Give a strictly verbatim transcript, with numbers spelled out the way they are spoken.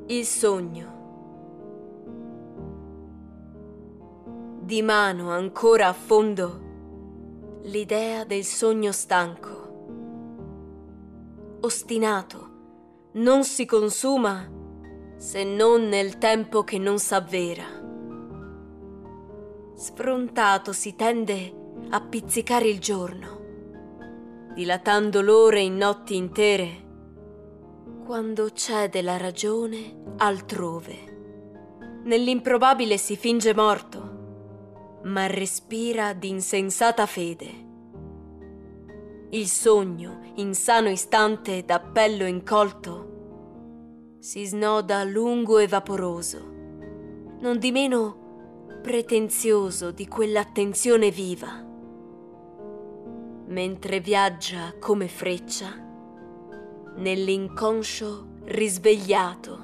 Il sogno. Di mano ancora a fondo l'idea del sogno stanco. Ostinato, non si consuma se non nel tempo che non s'avvera. Sfrontato si tende a pizzicare il giorno, dilatando l'ore in notti intere, quando cede la ragione altrove. Nell'improbabile si finge morto, ma respira d'insensata fede. Il sogno, in sano istante d'appello incolto, si snoda lungo e vaporoso, nondimeno pretenzioso di quell'attenzione viva. Mentre viaggia come freccia nell'inconscio risvegliato,